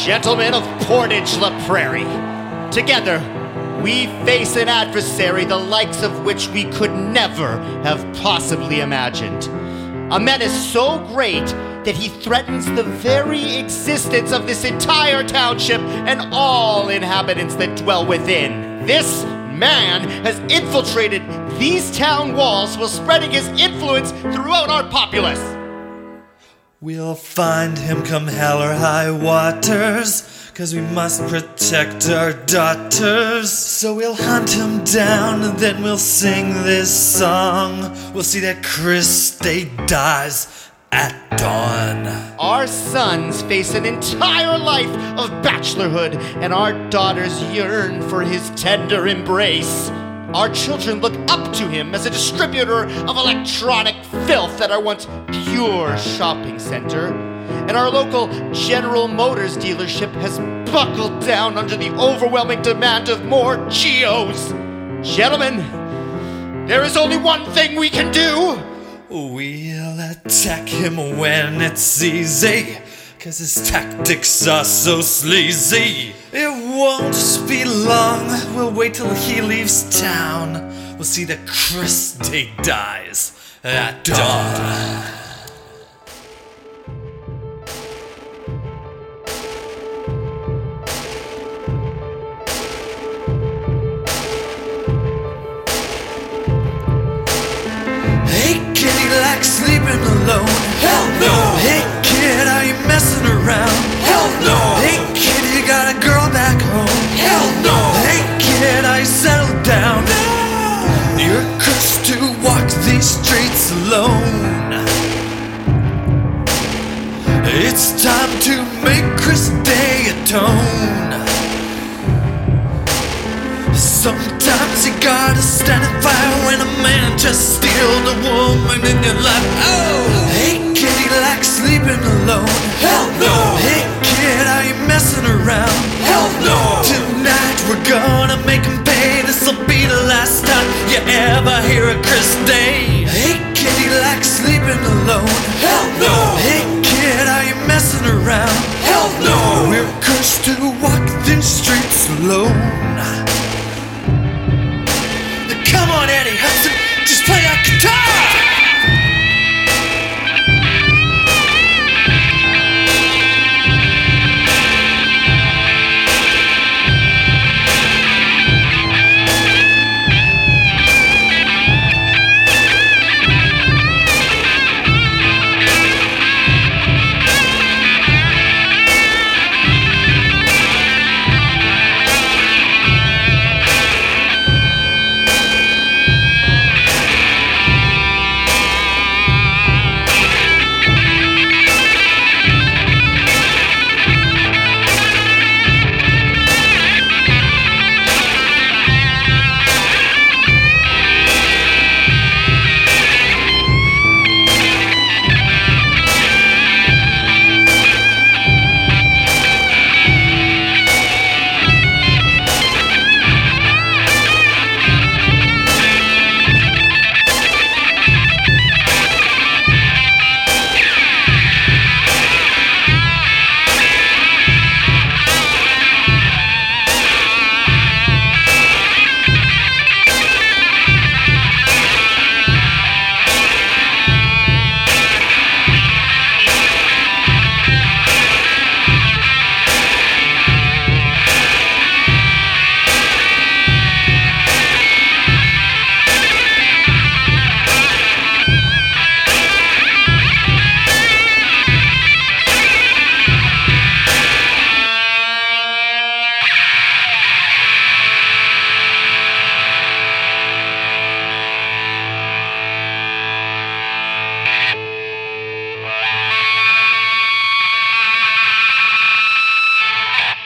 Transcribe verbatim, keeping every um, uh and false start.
Gentlemen of Portage La Prairie, together we face an adversary the likes of which we could never have possibly imagined. A menace so great that he threatens the very existence of this entire township and all inhabitants that dwell within. This man has infiltrated these town walls while spreading his influence throughout our populace. We'll find him come hell or high waters, 'cause we must protect our daughters. So we'll hunt him down and then we'll sing this song. We'll see that Chris Day dies at dawn. Our sons face an entire life of bachelorhood, and our daughters yearn for his tender embrace. Our children look up to him as a distributor of electronic filth at our once pure shopping center. And our local General Motors dealership has buckled down under the overwhelming demand of more Geos. Gentlemen, there is only one thing we can do. We'll attack him when it's easy, 'cause his tactics are so sleazy. It won't be long, we'll wait till he leaves town. We'll see that Chris Day dies at dawn. Hey kid, he likes sleeping alone. Hell no! Hey kid, are you messing around? Hell no! Hey kid, you got a girl back home? Hell no! Hey kid, are you settled down? No! You're cursed to walk these streets alone. It's time to make Chris Day atone. Sometimes you gotta stand and fire when a man just steals a woman in your life. Oh! Hey kid, he likes sleeping alone. Hell no! Hey kid, are you messing around? Hell no! Tonight we're gonna make him pay. This'll be the last time you ever hear a Chris Day. Hey kid, he likes sleeping alone. Hell no! Hey kid, are you messing around? Hell no! We're cursed to walk these streets alone. Come on, Eddie Hudson, just play that guitar!